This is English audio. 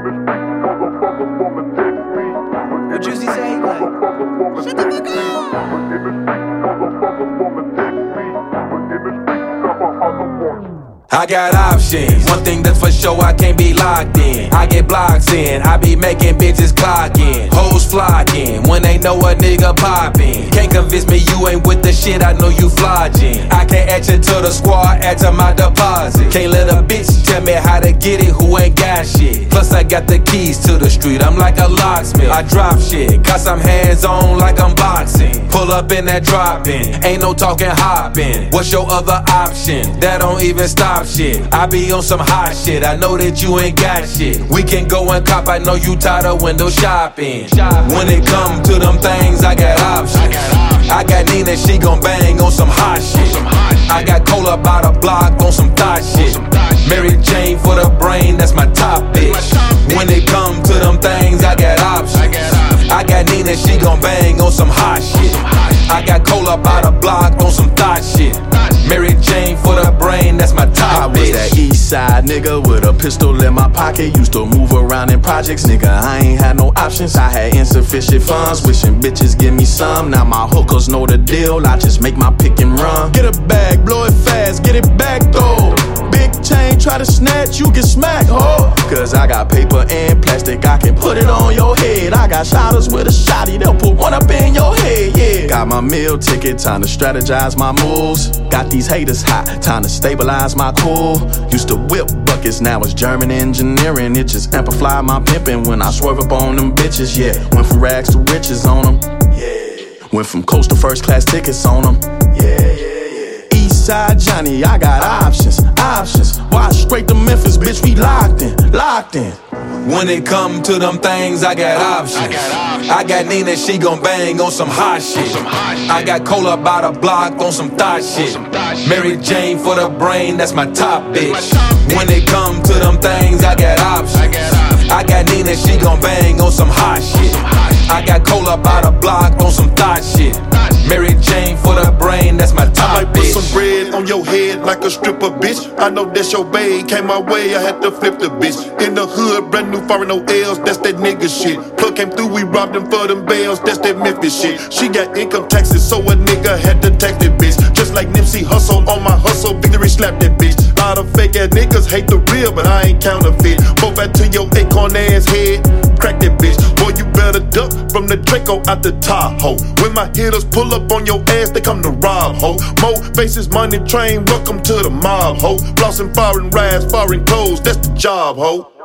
What Juicy say? Like, shut the fuck up! I got options, one thing that's for sure, I can't be locked in. I get blocks in, I be making bitches clocking. Hoes flocking, when they know a nigga poppin'. Can't convince me you ain't with the shit, I know you flogging. I can't add you to the squad, add to my deposit. Can't let a bitch tell me how to get it who ain't got shit. Plus I got the keys to the street, I'm like a locksmith. I drop shit, cause I'm hands on like I'm boxing. Pull up in that drop-in, ain't no talking hopping. What's your other option? That don't even stop shit. I be on some hot shit, I know that you ain't got shit. We can go and cop, I know you tired of window shopping. When it come to them things, I got options. I got Nina, she gon' bang on some hot shit. I got Cola by the block on some thot shit. Mary Jane for the brain, that's my top bitch. When it come to them things, I got options. I got Nina, she gon' bang on some hot shit. I got Cola by the block on some thot shit. Mary Jane for the brain, that's my top bitch. I was that east side nigga with a pistol in my pocket. Used to move around in projects, nigga, I ain't had no options. I had insufficient funds, wishing bitches give me some. Now my hookers know the deal, I just make my pick and run. Get a bag, blow it fast, get it back though. Big chain, try to snatch, you get smacked, ho. Cause I got paper and plastic, I can put it on your head. I got shotters with a shotty, they'll put one up in your head, yeah. Got my meal ticket, time to strategize my moves. Got these haters hot, time to stabilize my cool. Used to whip buckets, now it's German engineering. It just amplified my pimping when I swerve up on them bitches, yeah. Went from rags to riches on them, yeah. Went from coast to first class tickets on them, yeah. Eastside Johnny, I got options. Why straight to Memphis, bitch, we locked in. When it come to them things, I got options. I got Nina, she gon' bang on some hot shit. I got Cola by the block on some thot shit. Mary Jane for the brain, that's my top bitch. When it come to them things, I got options. I got Nina, she gon' bang on some hot shit. I got Cola by the block on some thot shit. Mary Jane for the brain, that's my top I might bitch. put some bread on your head like a stripper, bitch. I know that's your bae, came my way, I had to flip the bitch. In the hood, brand new foreign, no L's, that's that nigga shit. Plug came through, we robbed them for them bails, that's that Memphis shit. She got income taxes, so a nigga had to tax that bitch. Just like Nipsey Hussle on my hustle, victory slap that bitch. Lot of fake ass niggas hate the real, but I ain't counterfeit. Go back to your acorn ass head, crack that bitch. Boy, you better duck from the Draco out the Tahoe. When my hitters pull up on your ass, they come to rob, ho. More faces, money train, welcome to the mob, ho. Flossing foreign rides, foreign clothes, that's the job, ho.